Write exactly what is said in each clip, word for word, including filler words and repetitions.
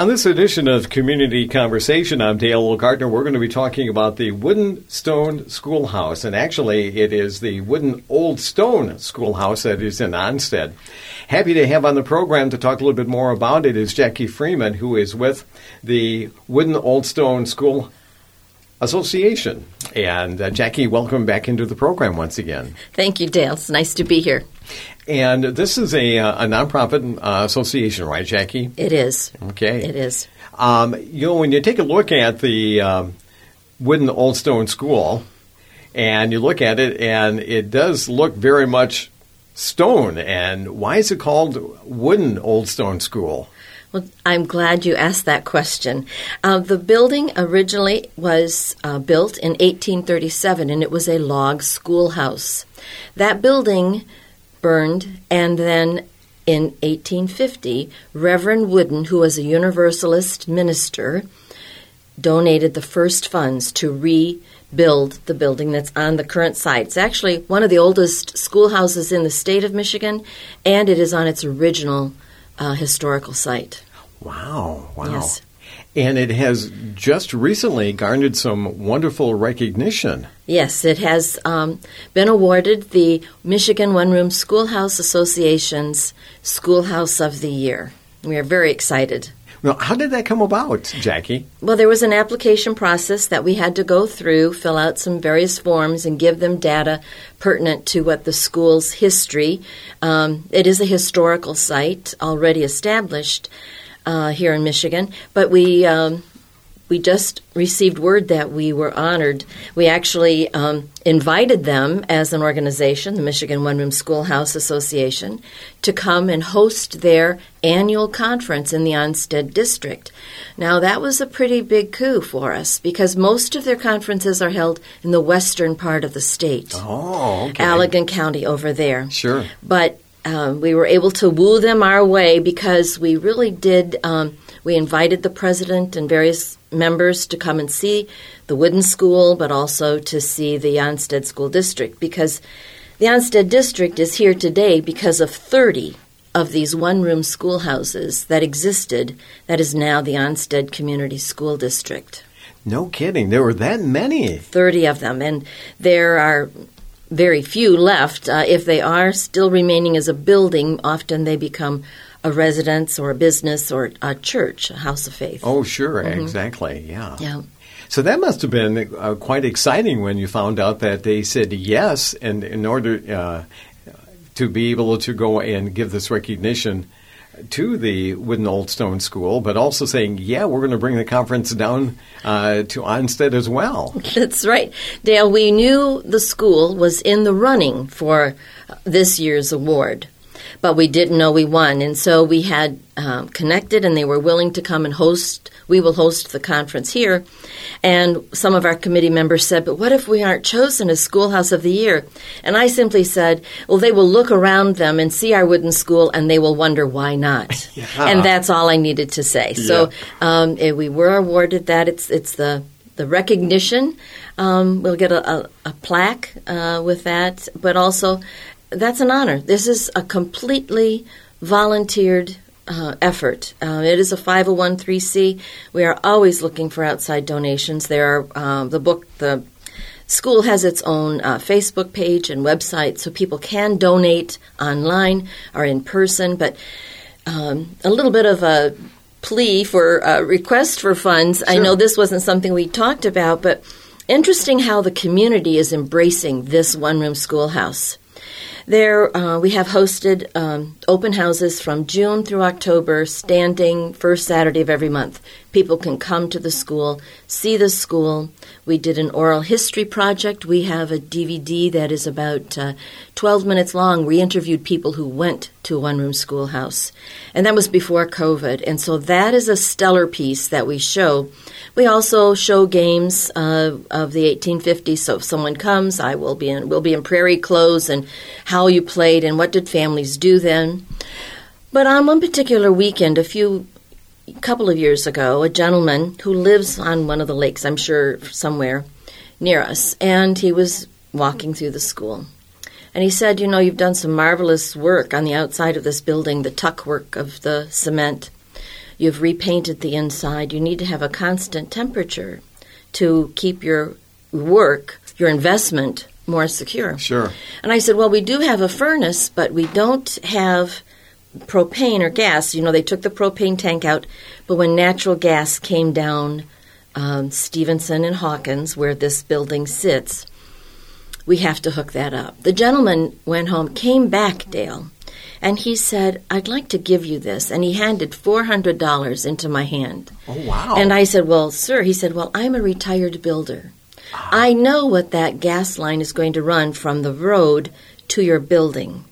On this edition of Community Conversation, I'm Dale Gardner. We're going to be talking about the Wooden Stone Schoolhouse, and actually it is the Wooden Old Stone Schoolhouse that is in Onstead. Happy to have on the program to talk a little bit more about it is Jackie Freeman, who is with the Wooden Old Stone School Association. And uh, Jackie, welcome back into the program once again. Thank you, Dale. It's nice to be here. And this is a, a nonprofit uh, association, right, Jackie? It is. Okay. It is. Um, you know, when you take a look at the um, Wooden Old Stone School, and you look at it, and it does look very much stone. And why is it called Wooden Old Stone School? Well, I'm glad you asked that question. Uh, the building originally was uh, built in eighteen thirty-seven, and it was a log schoolhouse. That building burned, and then in eighteen fifty, Reverend Wooden, who was a Universalist minister, donated the first funds to rebuild the building that's on the current site. It's actually one of the oldest schoolhouses in the state of Michigan, and it is on its original uh, historical site. Wow, wow. Yes. And it has just recently garnered some wonderful recognition. Yes, it has um, been awarded the Michigan One-Room Schoolhouse Association's Schoolhouse of the Year. We are very excited. Now, how did that come about, Jackie? Well, there was an application process that we had to go through, fill out some various forms, and give them data pertinent to what the school's history. Um, it is a historical site already established uh, here in Michigan, but we um, we just received word that we were honored. We actually um, invited them as an organization, the Michigan One Room Schoolhouse Association, to come and host their annual conference in the Onstead district. Now, that was a pretty big coup for us because most of their conferences are held in the western part of the state. Oh, okay. Allegan County over there. Sure. But um, we were able to woo them our way because we really did, um, we invited the president and various members to come and see the Wooden School, but also to see the Onstead School District, because the Onstead District is here today because of thirty of these one-room schoolhouses that existed that is now the Onstead Community School District. No kidding. There were that many. thirty of them, and there are very few left. Uh, if they are still remaining as a building, often they become a residence or a business or a church, a house of faith. Oh, sure. Mm-hmm. Exactly. Yeah. Yeah. So that must have been uh, quite exciting when you found out that they said yes, and in order uh, to be able to go and give this recognition to the Wooden Old Stone School, but also saying, yeah, we're going to bring the conference down uh, to Onstead as well. That's right. Dale, we knew the school was in the running for this year's award, but we didn't know we won. And so we had um, connected, and they were willing to come and host. We will host the conference here. And some of our committee members said, but what if we aren't chosen as Schoolhouse of the Year? And I simply said, well, they will look around them and see our wooden school, and they will wonder why not. Yeah. And that's all I needed to say. Yeah. So um, we were awarded that. It's it's the, the recognition. Um, we'll get a, a, a plaque uh, with that, but also that's an honor. This is a completely volunteered uh, effort. Uh, it is a five oh one c. We are always looking for outside donations. There are uh, the book, the school has its own uh, Facebook page and website, so people can donate online or in person. But um, a little bit of a plea for a request for funds. Sure. I know this wasn't something we talked about, but interesting how the community is embracing this one-room schoolhouse. There, uh, we have hosted um, open houses from June through October, standing first Saturday of every month. People can come to the school, see the school. We did an oral history project. We have a D V D that is about uh, twelve minutes long. We interviewed people who went to a one-room schoolhouse, and that was before COVID. And so that is a stellar piece that we show. We also show games uh, of the eighteen fifties. So if someone comes, I will be in. We'll be in prairie clothes and how you played and what did families do then. But on one particular weekend, a few couple of years ago, a gentleman who lives on one of the lakes, I'm sure somewhere near us, and he was walking through the school. And he said, you know, you've done some marvelous work on the outside of this building, the tuck work of the cement. You've repainted the inside. You need to have a constant temperature to keep your work, your investment, more secure. Sure. And I said, well, we do have a furnace, but we don't have propane or gas. You know, they took the propane tank out, but when natural gas came down um, Stevenson and Hawkins, where this building sits, we have to hook that up. The gentleman went home, came back, Dale, and he said, I'd like to give you this. And he handed four hundred dollars into my hand. Oh, wow. And I said, well, sir, he said, well, I'm a retired builder. Ah. I know what that gas line is going to run from the road to your building.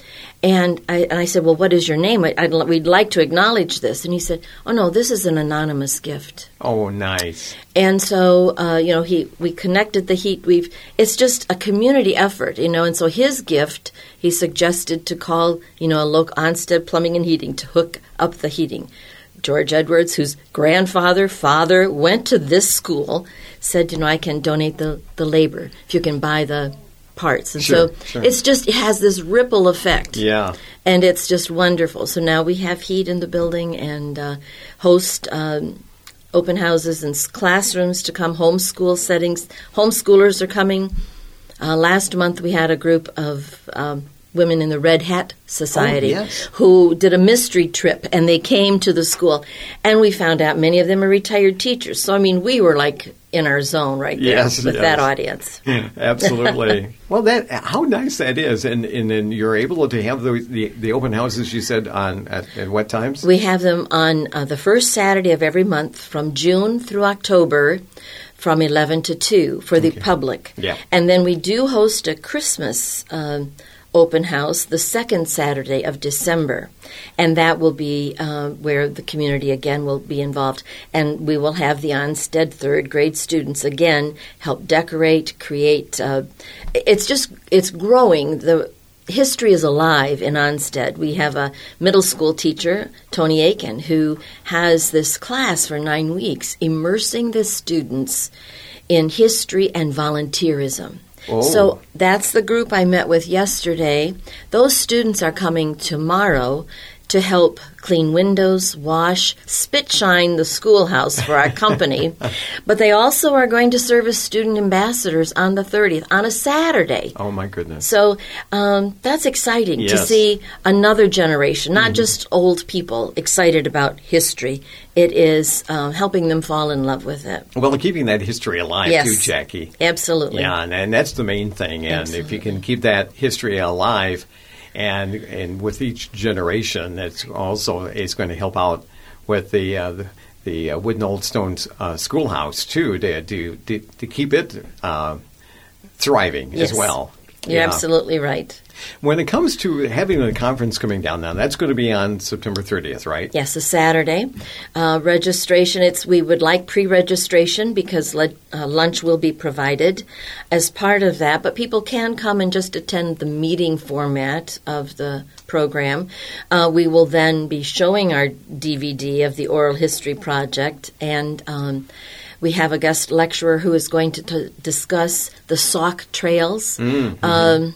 And I, and I said, well, what is your name? I, I'd, we'd like to acknowledge this. And he said, oh, no, this is an anonymous gift. Oh, nice. And so, uh, you know, he we connected the heat. We've It's just a community effort, you know. And so his gift, he suggested to call, you know, a local Onstead Plumbing and Heating to hook up the heating. George Edwards, whose grandfather, father went to this school, said, you know, I can donate the, the labor if you can buy the parts. And sure, so sure. it's just, it has this ripple effect. Yeah. And it's just wonderful. So now we have heat in the building and uh, host um, open houses and classrooms to come, homeschool settings. Homeschoolers are coming. Uh, last month we had a group of um, women in the Red Hat Society oh, yes. who did a mystery trip, and they came to the school. And we found out many of them are retired teachers. So, I mean, we were like in our zone right there yes, with yes. that audience. Absolutely. Well, that how nice that is. And and, and you're able to have the, the, the open houses, you said, on at, at what times? We have them on uh, the first Saturday of every month from June through October, from eleven to two for the okay. public. Yeah. And then we do host a Christmas um, open house the second Saturday of December. And that will be uh, where the community again will be involved. And we will have the Onstead third grade students again help decorate, create. Uh, it's just, it's growing. The history is alive in Onstead. We have a middle school teacher, Tony Aiken, who has this class for nine weeks, immersing the students in history and volunteerism. Oh. So that's the group I met with yesterday. Those students are coming tomorrow to help clean windows, wash, spit shine the schoolhouse for our company. But they also are going to serve as student ambassadors on the thirtieth, on a Saturday. Oh, my goodness. So um, that's exciting yes. to see another generation, not mm-hmm. just old people excited about history. It is uh, helping them fall in love with it. Well, keeping that history alive, yes. too, Jackie. Absolutely. Yeah, and, and that's the main thing. And Absolutely. if you can keep that history alive, and and with each generation, it's also it's going to help out with the uh, the, the uh, Wooden Old Stone uh, Schoolhouse too, to to to, to keep it uh, thriving yes. as well. You're yeah. absolutely right. When it comes to having a conference coming down now, that's going to be on September thirtieth, right? Yes, a Saturday. Uh, registration, it's we would like pre-registration because le- uh, lunch will be provided as part of that, but people can come and just attend the meeting format of the program. Uh, we will then be showing our D V D of the Oral History Project, and um, we have a guest lecturer who is going to t- discuss the Sauk Trails, mm-hmm. um,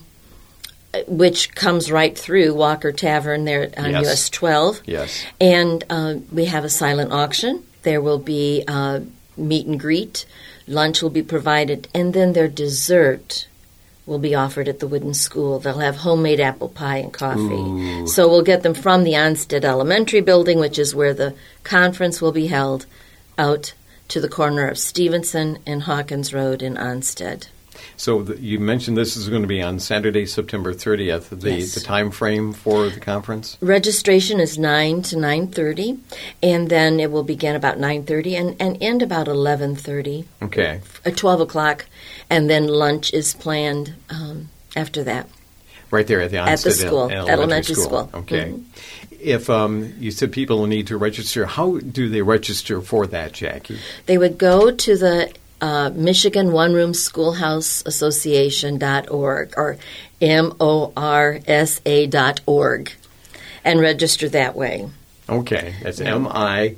which comes right through Walker Tavern there on yes. U S twelve. Yes. And uh, we have a silent auction. There will be uh, meet and greet. Lunch will be provided. And then their dessert will be offered at the Wooden School. They'll have homemade apple pie and coffee. Ooh. So we'll get them from the Onstead Elementary Building, which is where the conference will be held, out to the corner of Stevenson and Hawkins Road in Onstead. So the, you mentioned this is going to be on Saturday, September thirtieth. The, yes. the time frame for the conference? Registration is nine to nine thirty, and then it will begin about nine thirty and, and end about eleven thirty. Okay. At twelve o'clock, and then lunch is planned um, after that. Right there at the Onstead At the school, elementary, elementary school. school. Okay. Mm-hmm. If um, you said people need to register, how do they register for that, Jackie? They would go to the uh, Michigan One Room Schoolhouse Association dot org or M O R S A dot org and register that way. Okay. That's M I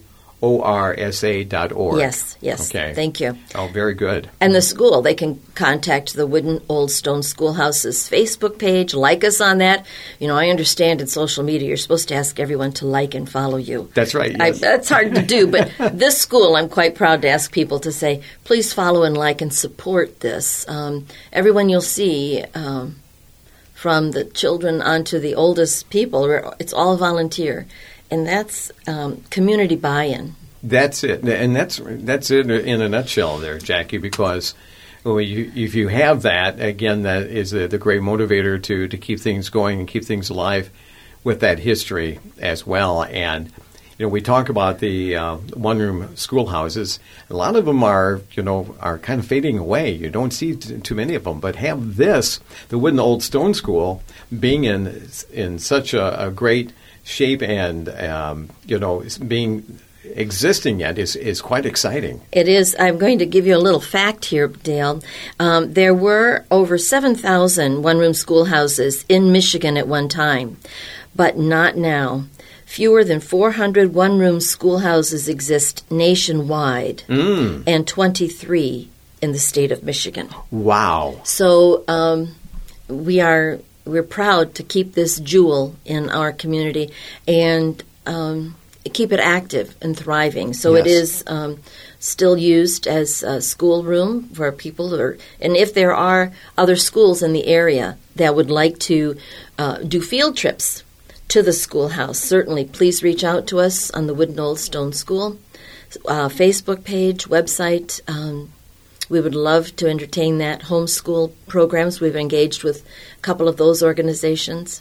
O R S A dot org. Yes, yes. Okay. Thank you. Oh, very good. And the school, they can contact the Wooden Old Stone Schoolhouse's Facebook page, like us on that. You know, I understand in social media you're supposed to ask everyone to like and follow you. That's right. I, Yes. that's hard to do, but this school, I'm quite proud to ask people to say, please follow and like and support this. Um, everyone you'll see, um, from the children onto the oldest people, it's all volunteer. And that's um, community buy-in. That's it, and that's that's it in a nutshell, there, Jackie. Because well, you, if you have that, again, that is the, the great motivator to to keep things going and keep things alive with that history as well. And you know, we talk about the uh, one-room schoolhouses. A lot of them are, you know, are kind of fading away. You don't see t- too many of them. But have this, the Wooden Old Stone School, being in in such a, a great shape and um, you know being existing yet is is quite exciting. It is. I'm going to give you a little fact here, Dale. Um, there were over seven thousand one-room schoolhouses in Michigan at one time, but not now. Fewer than four hundred one-room schoolhouses exist nationwide, Mm. and twenty-three in the state of Michigan. Wow. So um, we are we're proud to keep this jewel in our community and um, keep it active and thriving. So Yes. it is um, still used as a schoolroom for people, who are, and if there are other schools in the area that would like to uh, do field trips to the schoolhouse, certainly please reach out to us on the Wooden Old Stone School uh, Facebook page, website. Um, We would love to entertain that. Homeschool programs, we've engaged with a couple of those organizations.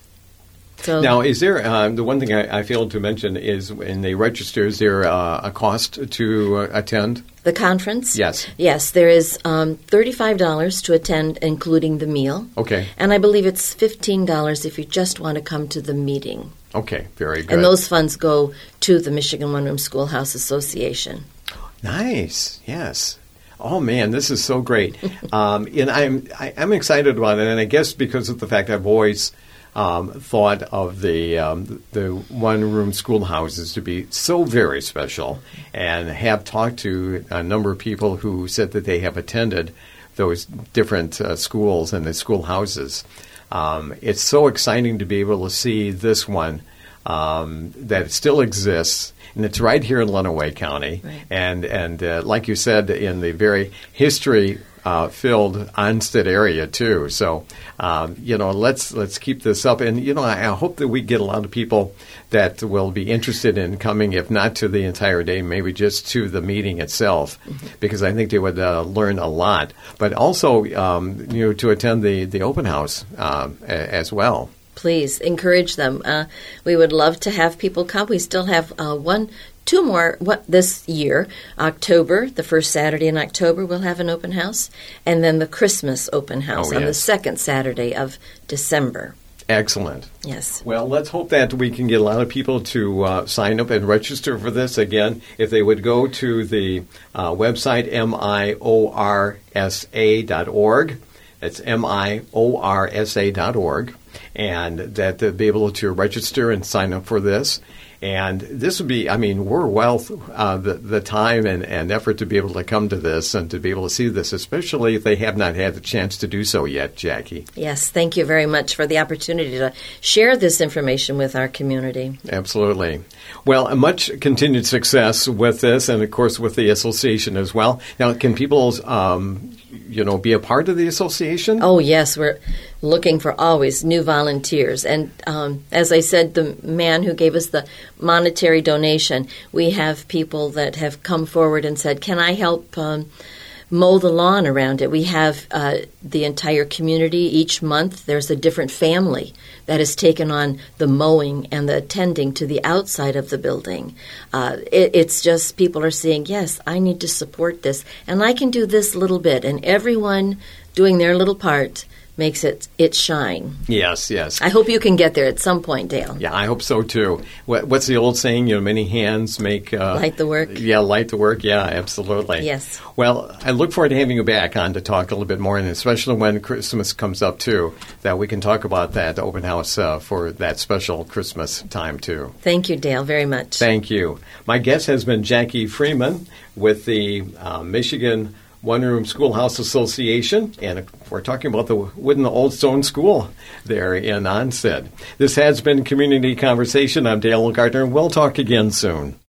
So Now, is there uh, the one thing I, I failed to mention is when they register, is there uh, a cost to uh, attend? the conference? Yes. Yes, there is um, thirty-five dollars to attend, including the meal. Okay. And I believe it's fifteen dollars if you just want to come to the meeting. Okay. Very good. And those funds go to the Michigan One Room Schoolhouse Association. Nice. Yes. Oh man, this is so great, um, and I'm I, I'm excited about it. And I guess because of the fact I've always um, thought of the um, the one room schoolhouses to be so very special, and have talked to a number of people who said that they have attended those different uh, schools and the schoolhouses. Um, it's so exciting to be able to see this one um, that it still exists. And it's right here in Lenawee County, Right. and and uh, like you said, in the very history-filled uh, Onstead area too. So um, you know, let's let's keep this up, and you know, I, I hope that we get a lot of people that will be interested in coming, if not to the entire day, maybe just to the meeting itself, mm-hmm. because I think they would uh, learn a lot. But also, um, you know, to attend the the open house um, a, as well. Please encourage them. Uh, we would love to have people come. We still have uh, one, two more what, this year. October, the first Saturday in October, we'll have an open house. And then the Christmas open house Oh, on the yes. second Saturday of December. Excellent. Yes. Well, let's hope that we can get a lot of people to uh, sign up and register for this. Again, if they would go to the uh, website, M I O R S A dot org. That's M I O R S A dot org. And that they'll be able to register and sign up for this. And this would be, I mean, we're well uh, the, the time and, and effort to be able to come to this and to be able to see this, especially if they have not had the chance to do so yet, Jackie. Yes, thank you very much for the opportunity to share this information with our community. Absolutely. Well, much continued success with this, and of course with the association as well. Now, can people, um, you know, be a part of the association? Oh, yes, we're looking for always new volunteers. And um, as I said, the man who gave us the monetary donation, we have people that have come forward and said, can I help um, mow the lawn around it? We have uh, the entire community. Each month there's a different family that has taken on the mowing and the attending to the outside of the building. Uh, it, it's just people are saying, yes, I need to support this, and I can do this little bit. And everyone doing their little part makes it it shine. Yes, yes. I hope you can get there at some point, Dale. Yeah, I hope so too. What, what's the old saying? You know, many hands make uh, light the work. Yeah, light the work. Yeah, absolutely. Yes. Well, I look forward to having you back on to talk a little bit more, and especially when Christmas comes up too, that we can talk about that open house uh, for that special Christmas time too. Thank you, Dale, very much. Thank you. My guest has been Jackie Freeman with the uh, Michigan One Room Schoolhouse Association, and we're talking about the wooden Old Stone School there in Onstead. This has been Community Conversation. I'm Dale Gardner, and we'll talk again soon.